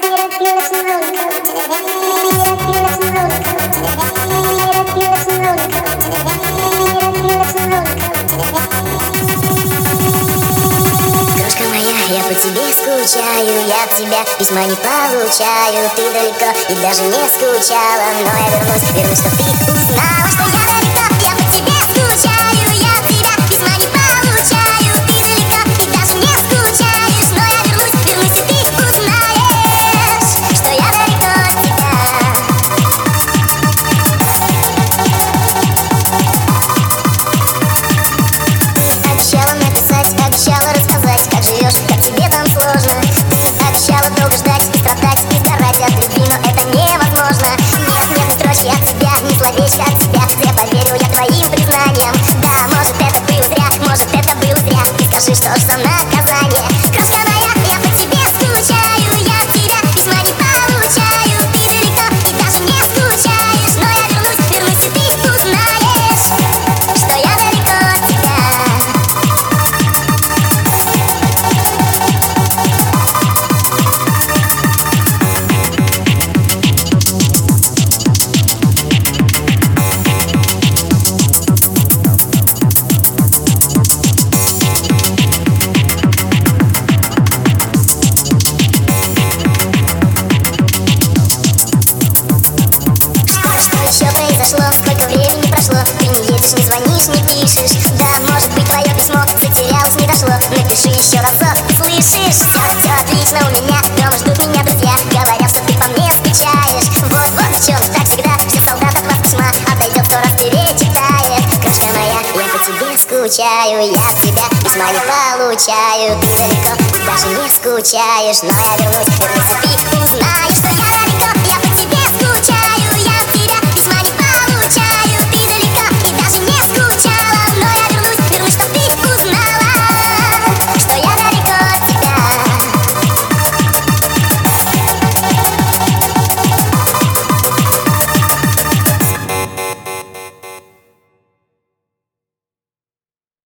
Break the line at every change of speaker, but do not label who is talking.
Я по тебе скучаю, я от тебя письма не получаю. Ты далеко и даже не скучала, но я вернусь, чтоб ты узнала, что я далеко. Я по тебе скучаю, я от тебя письма не получаю. Ты далеко и даже не скучаешь, но я вернусь, и ты узнаешь, что я далеко от тебя. Обещала написать, обещала рассказать, как живешь, как тебе там сложно. Обещала долго ждать и страдать, и сгорать от любви, но это невозможно. Нет, нет, ни строчки от тебя, ни словечка от тебя. Зря поверил я твоим признаниям. Да, может это было зря, может это было зря. Ты скажи, что ж за наказание. Крошка моя, я по тебе скучаю, я от тебя письма не получаю. Ты далеко и даже не скучаешь, но я вернусь, и ты узнаешь, что я далеко от тебя. Сколько времени прошло, ты не едешь, не звонишь, не пишешь. Да, может быть, твое письмо затерялось, не дошло. Напиши еще разок, слышишь? Все отлично у меня, дома ждут меня друзья. Говорят, что ты по мне скучаешь. Вот в чем, так всегда, все солдат от вас письма отойдет, 100 раз перечитает. Крошка моя, я по тебе скучаю, я от тебя письма не получаю. Ты далеко, даже не скучаешь, но я вернусь, и ты узнаешь, что я далеко.